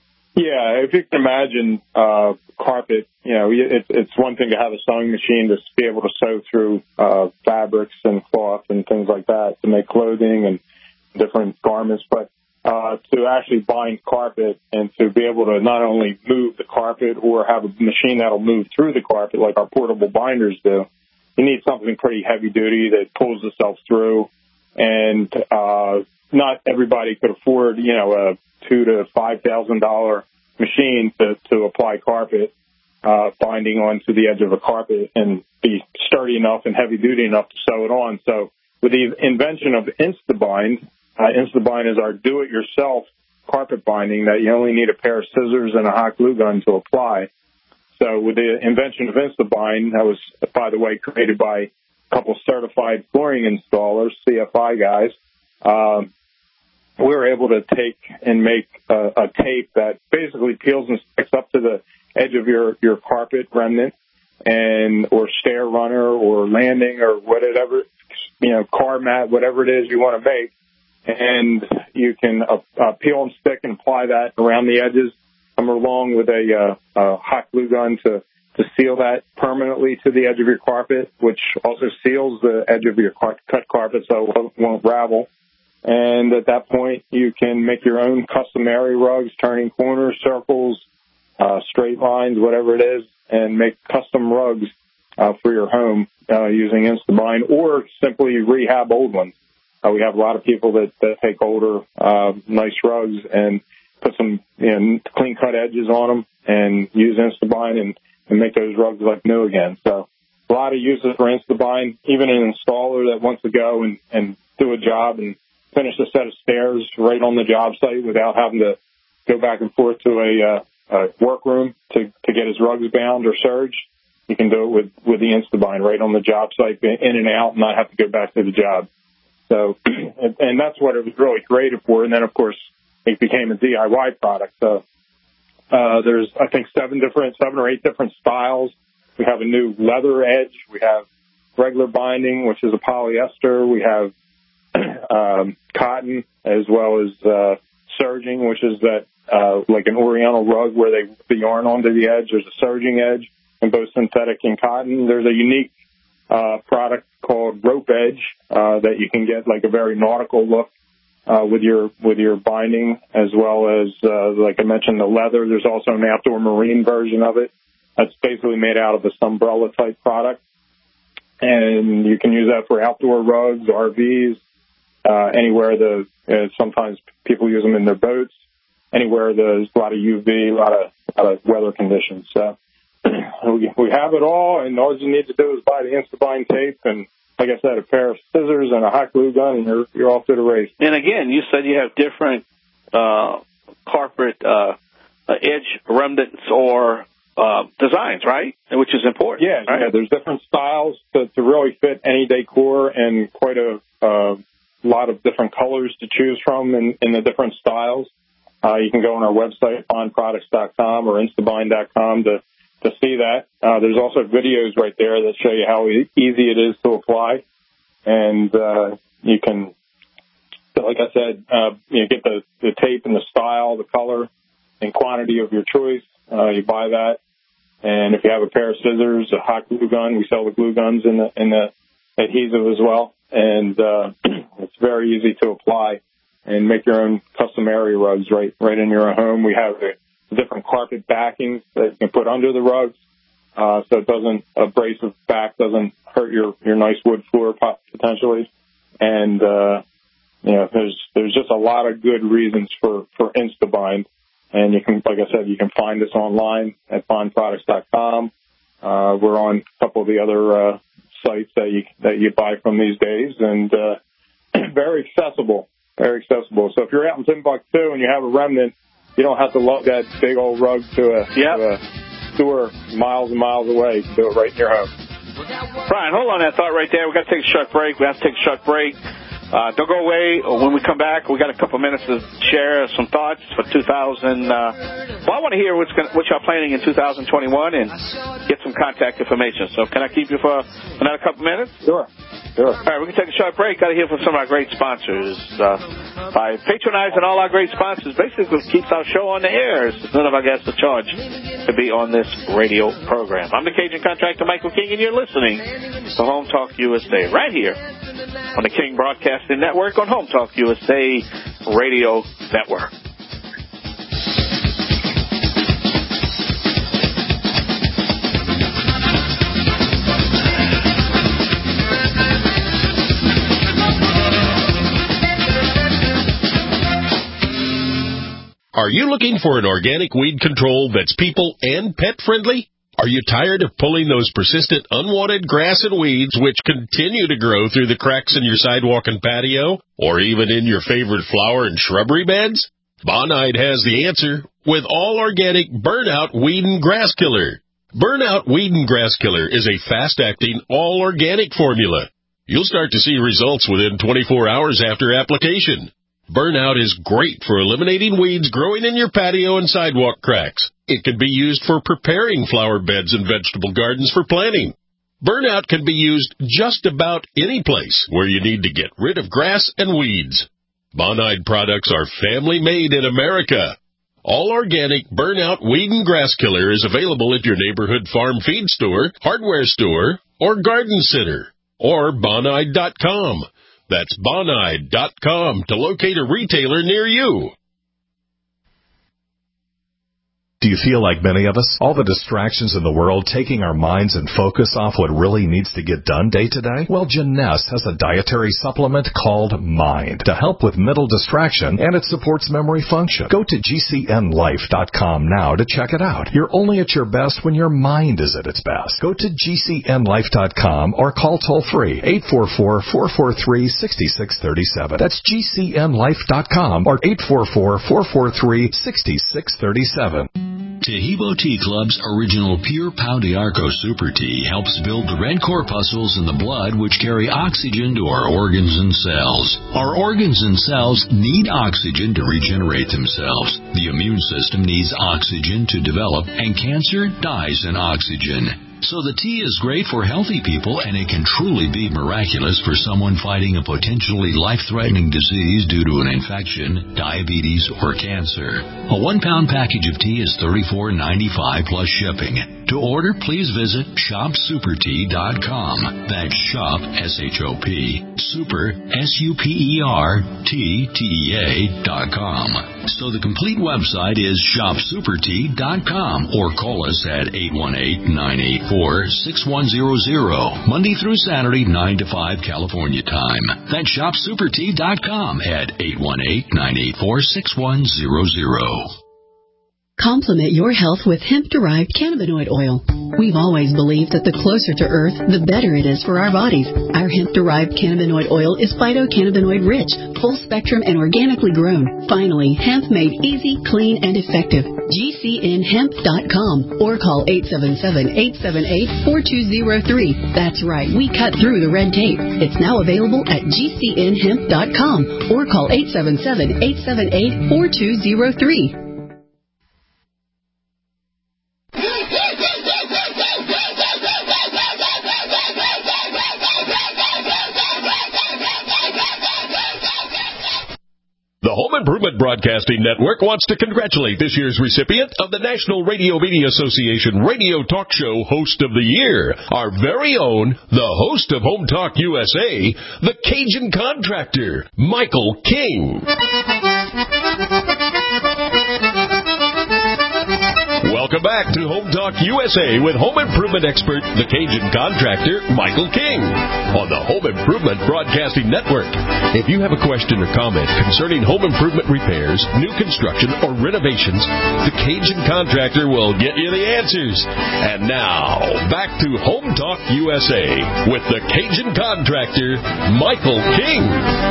Yeah, if you can imagine uh, carpet, you know, it, it's one thing to have a sewing machine to be able to sew through uh, fabrics and cloth and things like that to make clothing and different garments, but uh, to actually bind carpet and to be able to not only move the carpet or have a machine that'll move through the carpet like our portable binders do, you need something pretty heavy duty that pulls itself through, and uh, not everybody could afford, you know, a two to five thousand dollar machine to to apply carpet uh, binding onto the edge of a carpet and be sturdy enough and heavy duty enough to sew it on. So with the invention of InstaBind, uh, InstaBind is our do-it-yourself carpet binding that you only need a pair of scissors and a hot glue gun to apply. So with the invention of InstaBind, that was, by the way, created by a couple certified flooring installers, C F I guys, um, we were able to take and make a, a tape that basically peels and sticks up to the edge of your, your carpet remnant and or stair runner or landing or whatever, you know, car mat, whatever it is you want to make. And you can uh, uh, peel and stick and apply that around the edges. Come along with a, uh, a hot glue gun to, to seal that permanently to the edge of your carpet, which also seals the edge of your car- cut carpet so it won't ravel. And at that point, you can make your own custom area rugs, turning corners, circles, uh, straight lines, whatever it is, and make custom rugs uh, for your home uh, using InstaBind, or simply rehab old ones. Uh, we have a lot of people that, that take older, uh, nice rugs and put some you know, clean-cut edges on them and use InstaBind and, and make those rugs like new again. So a lot of uses for InstaBind. Even an installer that wants to go and, and do a job and finish a set of stairs right on the job site without having to go back and forth to a, uh, a workroom to, to get his rugs bound or serged. You can do it with, with the InstaBind right on the job site, in and out, and not have to go back to the job. So, and, and that's what it was really created for. And then, of course, it became a D I Y product. So uh, there's, I think, seven different, seven or eight different styles. We have a new leather edge. We have regular binding, which is a polyester. We have um, cotton, as well as uh, serging, which is that uh, like an Oriental rug where they put the yarn onto the edge. There's a serging edge in both synthetic and cotton. There's a unique uh, product called rope edge uh, that you can get like a very nautical look uh, with your with your binding, as well as uh, like I mentioned, the leather. There's also an outdoor marine version of it that's basically made out of this umbrella type product, and you can use that for outdoor rugs, R Vs. Uh, anywhere the uh, sometimes people use them in their boats. Anywhere there's a lot of U V, a lot of, a lot of weather conditions. So we, we have it all, and all you need to do is buy the InstaBind tape, and like I said, a pair of scissors and a hot glue gun, and you're you're off to the race. And again, you said you have different uh, carpet uh, edge remnants or uh, designs, right? Which is important. Yeah, right? yeah. There's different styles to, to really fit any decor, and quite a uh, lot of different colors to choose from in, in the different styles. Uh, you can go on our website, bond products dot com or instabind dot com to, to see that. Uh, there's also videos right there that show you how e- easy it is to apply. And uh, you can, like I said, uh, you know, get the, the tape and the style, the color, and quantity of your choice. Uh, you buy that. And if you have a pair of scissors, a hot glue gun, we sell the glue guns in the, in the adhesive as well. And uh, it's very easy to apply and make your own custom area rugs right right in your home. We have the different carpet backings that you can put under the rugs, uh, so it doesn't, abrasive back doesn't hurt your, your nice wood floor potentially. And, uh, you know, there's there's just a lot of good reasons for, for InstaBind. And you can, like I said, you can find us online at bond products dot com. Uh, we're on a couple of the other uh sites that you that you buy from these days, and uh, very accessible, very accessible. So if you're out in Timbuktu and you have a remnant, you don't have to lug that big old rug to a, yep. to a store miles and miles away. You can do it right in your home. Brian, hold on that thought right there. We've got to take a short break. We have to take a short break. Uh, don't go away. When we come back, we got a couple minutes to share some thoughts for two thousand. Uh, well, I want to hear what's gonna, what y'all planning in two thousand twenty-one and get some contact information. So can I keep you for another couple minutes? Sure. Sure. All right, we can take a short break. Got to hear from some of our great sponsors. Uh, by patronizing all our great sponsors, basically keeps our show on the air. None of our guests are charged to be on this radio program. I'm the Cajun contractor, Michael King, and you're listening to Home Talk U S A right here on the King Broadcasting Network on Home Talk U S A Radio Network. Are you looking for an organic weed control that's people and pet friendly? Are you tired of pulling those persistent unwanted grass and weeds which continue to grow through the cracks in your sidewalk and patio, or even in your favorite flower and shrubbery beds? Bonide has the answer with all organic Burnout Weed and Grass Killer. Burnout Weed and Grass Killer is a fast-acting, all-organic formula. You'll start to see results within twenty-four hours after application. Burnout is great for eliminating weeds growing in your patio and sidewalk cracks. It can be used for preparing flower beds and vegetable gardens for planting. Burnout can be used just about any place where you need to get rid of grass and weeds. Bonide products are family-made in America. All organic Burnout Weed and Grass Killer is available at your neighborhood farm feed store, hardware store, or garden center, or bonide dot com. That's bonide dot com to locate a retailer near you. Do you feel like many of us? All the distractions in the world taking our minds and focus off what really needs to get done day to day? Well, Jeunesse has a dietary supplement called Mind to help with mental distraction, and it supports memory function. Go to G C N life dot com now to check it out. You're only at your best when your mind is at its best. Go to G C N life dot com or call toll-free eight four four, four four three, six six three seven. That's G C N life dot com or eight four four, four four three, six six three seven. Tahibo Tea Club's original Pure Pau d'Arco Super Tea helps build the red corpuscles in the blood which carry oxygen to our organs and cells. Our organs and cells need oxygen to regenerate themselves. The immune system needs oxygen to develop, and cancer dies in oxygen. So the tea is great for healthy people, and it can truly be miraculous for someone fighting a potentially life-threatening disease due to an infection, diabetes, or cancer. A one-pound package of tea is thirty-four ninety-five plus shipping. To order, please visit shop super tea dot com. That's shop, S H O P, super, S U P E R, T, T E A dot com. So the complete website is shop super tea dot com, or call us at eight one eight, nine eight four, six one zero zero, Monday through Saturday, nine to five California time. That's shop super tea dot com at eight one eight, nine eight four, six one zero zero. Complement your health with hemp-derived cannabinoid oil. We've always believed that the closer to Earth, the better it is for our bodies. Our hemp-derived cannabinoid oil is phytocannabinoid-rich, full-spectrum, and organically grown. Finally, hemp made easy, clean, and effective. G C N hemp dot com or call eight seven seven, eight seven eight, four two zero three. That's right, we cut through the red tape. It's now available at G C N hemp dot com or call eight seven seven, eight seven eight, four two zero three. The Home Improvement Broadcasting Network wants to congratulate this year's recipient of the National Radio Media Association Radio Talk Show Host of the Year, our very own, the host of Home Talk U S A, the Cajun Contractor, Michael King. Welcome back to Home Talk U S A with home improvement expert, the Cajun Contractor, Michael King, on the Home Improvement Broadcasting Network. If you have a question or comment concerning home improvement repairs, new construction, or renovations, the Cajun Contractor will get you the answers. And now, back to Home Talk U S A with the Cajun Contractor, Michael King.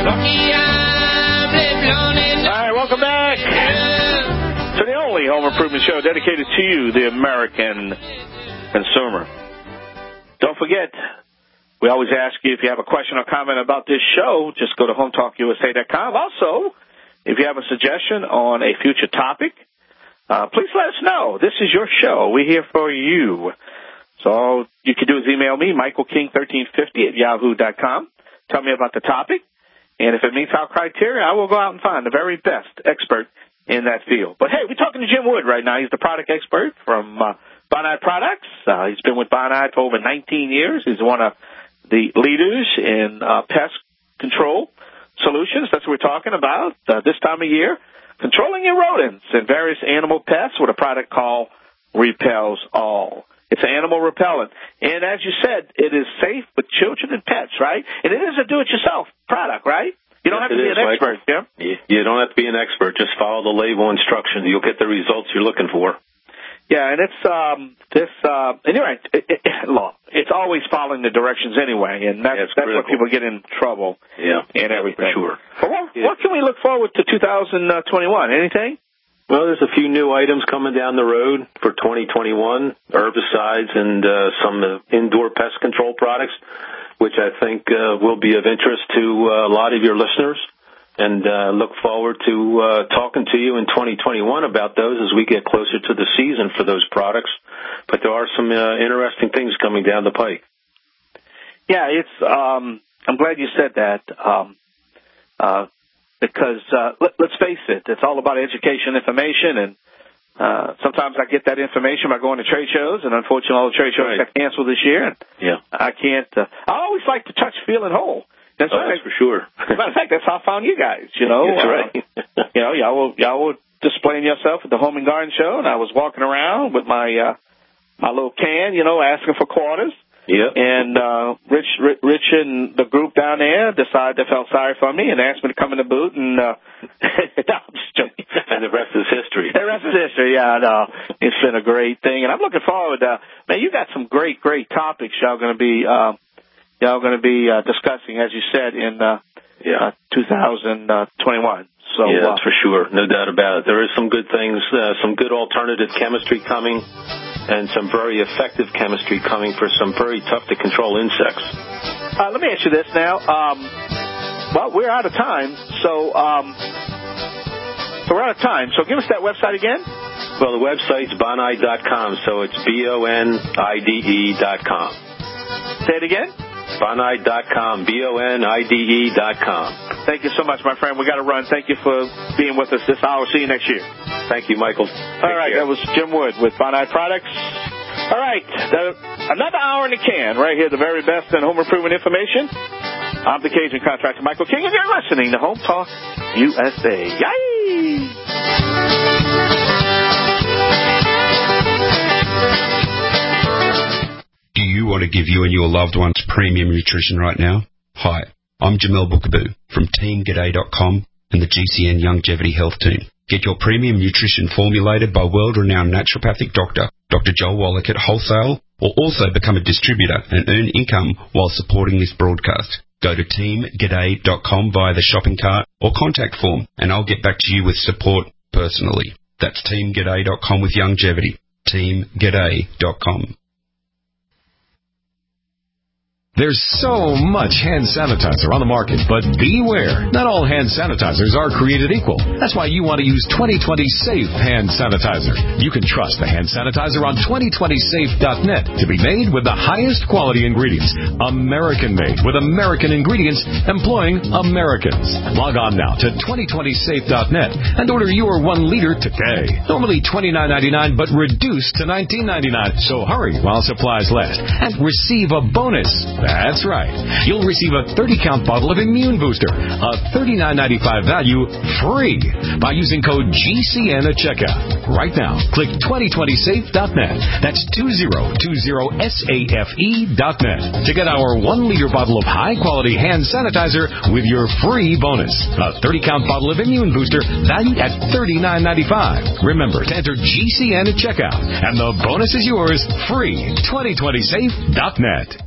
All right, welcome back to the only home improvement show dedicated to you, the American consumer. Don't forget, we always ask you if you have a question or comment about this show, just go to home talk u s a dot com. Also, if you have a suggestion on a future topic, uh, please let us know. This is your show. We're here for you. So all you can do is email me, michael king thirteen fifty at yahoo dot com. Tell me about the topic. And if it meets our criteria, I will go out and find the very best expert in that field. But, hey, we're talking to Jim Wood right now. He's the product expert from uh, Bonide Products. Uh, he's been with Bonide for over nineteen years. He's one of the leaders in uh, pest control solutions. That's what we're talking about uh, this time of year. Controlling your rodents and various animal pests with a product called Repels All. It's an animal repellent. And as you said, it is safe with children and pets, right? And it is a do-it-yourself product, right? You don't Yes, have to be is, an expert, Michael. Jim. You, you don't have to be an expert. Just follow the label instructions. You'll get the results you're looking for. Yeah, and it's um this uh and you're right. It, it, look, it's always following the directions anyway, and that's Yeah, that's where people get in trouble. Yeah, and everything. for sure. But what, Yeah. what can we look forward to two thousand twenty-one? Anything? Well, there's a few new items coming down the road for twenty twenty-one, herbicides and uh, some uh, indoor pest control products, which I think uh, will be of interest to uh, a lot of your listeners. And uh, look forward to uh, talking to you in twenty twenty-one about those as we get closer to the season for those products. But there are some uh, interesting things coming down the pike. Yeah, it's. Um, I'm glad you said that um, uh, because uh, let, let's face it, it's all about education, information, and uh, sometimes I get that information by going to trade shows, and unfortunately, all the trade shows Right. got canceled this year, and Yeah, I can't. Uh, I always like to touch, feel, and whole. That's oh, right. that's for sure. As a matter of fact, that's how I found you guys. You know, That's Uh, right. you know, y'all were y'all were displaying yourself at the Home and Garden Show, and I was walking around with my uh, my little can, you know, asking for quarters. Yeah. And uh, Rich, Rich, Rich, and the group down there decided they felt sorry for me and asked me to come in the booth, and uh, no, I'm just joking. And the rest is history. The rest is history. Yeah, no, it's been a great thing, and I'm looking forward. Uh, man, you got some great, great topics y'all going to be. Uh, Y'all going to be uh, discussing, as you said, in uh, yeah. uh, two thousand twenty-one. So, yeah, uh, that's for sure. No doubt about it. There is some good things, uh, some good alternative chemistry coming, and some very effective chemistry coming for some very tough-to-control insects. uh, let me ask you this now. Um, well, we're out of time, so um, so we're out of time. So give us that website again. Well, the website's bonide dot com, so it's B O N I D E dot com. Say it again. bonide dot com, B O N I D E dot com. Thank you so much, my friend. We got to run. Thank you for being with us this hour. See you next year. Thank you, Michael. All right, that was Jim Wood with Bonide Products. All right, the, another hour in the can right here, the very best in home improvement information. I'm the Cajun contractor, Michael King, and you're listening to Home Talk U S A. Yay! Do you want to give you and your loved ones premium nutrition right now? Hi, I'm Jamel Bookaboo from team g'day dot com and the G C N Longevity Health Team. Get your premium nutrition formulated by world-renowned naturopathic doctor, Doctor Joel Wallach at wholesale, or also become a distributor and earn income while supporting this broadcast. Go to team g'day dot com via the shopping cart or contact form, and I'll get back to you with support personally. That's team g'day dot com with longevity. team g'day dot com. There's so much hand sanitizer on the market, but beware. Not all hand sanitizers are created equal. That's why you want to use twenty twenty Safe Hand Sanitizer. You can trust the hand sanitizer on twenty twenty safe dot net to be made with the highest quality ingredients. American made with American ingredients employing Americans. Log on now to twenty twenty safe dot net and order your one liter today. Normally twenty-nine ninety-nine, but reduced to nineteen ninety-nine. So hurry while supplies last and receive a bonus. That's right. You'll receive a thirty count bottle of Immune Booster, a thirty-nine ninety-five value, free by using code G C N at checkout. Right now, click twenty twenty safe dot net. That's two zero two zero safe dot net to get our one liter bottle of high-quality hand sanitizer with your free bonus. A thirty count bottle of Immune Booster valued at thirty-nine ninety-five. Remember to enter G C N at checkout, and the bonus is yours free. twenty twenty safe dot net.